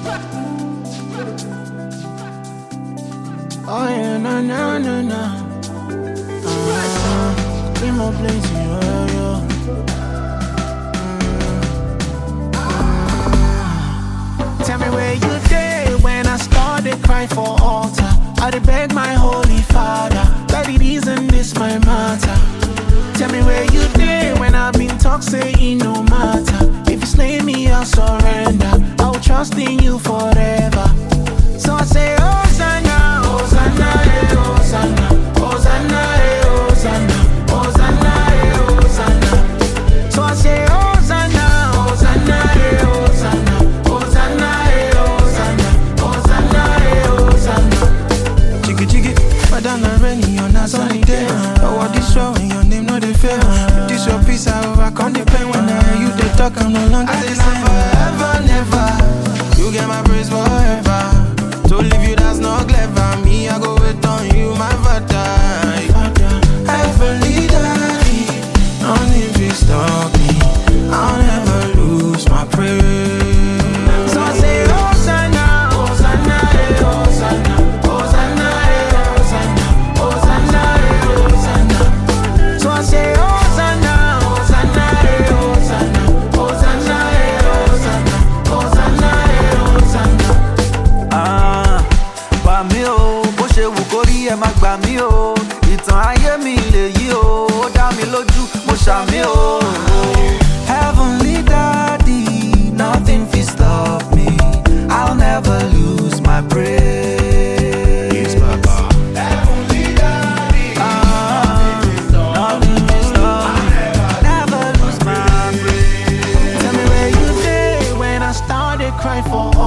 Oh yeah, na na na na. Three more places, yeah. Tell me where you did when I started crying for altar. I did beg my holy father that it isn't this my matter. Tell me where you did when I've been talk saying no matter. If you slay me, I'll surrender. I'll trust in you forever. So I say, Hosanna, Hosanna, eh, Hosanna, Hosanna, eh, Hosanna, Hosanna, eh, Hosanna. So I say, Hosanna, Hosanna, eh, Hosanna, Hosanna, eh, Hosanna, Hosanna, eh, Hosanna. Jiggy jiggy, Madonna Rennie on a sunny day. Oh, what this show and your name no dey fail. With this your peace, I overcome the pain. When I hear you they talk, I'm no longer the same. Forever, never, you get my praise forever. To leave you, that's not clever. Me, I go wait on you, my father. Heavenly daddy, don't if you stop me, I'll never lose my praise. So I say, Hosanna, Hosanna, eh, Hosanna, Hosanna, eh, Hosanna, Hosanna, eh, Hosanna. So I say, Hosanna, Hosanna, eh, Hosanna, Hosanna, eh, Hosanna, Hosanna, eh, Hosanna. Gbà mí o, bó ṣe wù kó rí ẹ má gbà mí o. Ìtàn ayé mi lèyí o, ó dá mi lójú, mo ṣàmì o. Heavenly Daddy, nothing fit stop me. I'll never lose my praise. Yes, Papa. Heavenly Daddy, nothing fit stop me. Never lose my praise. Tell me where you did when I started crying for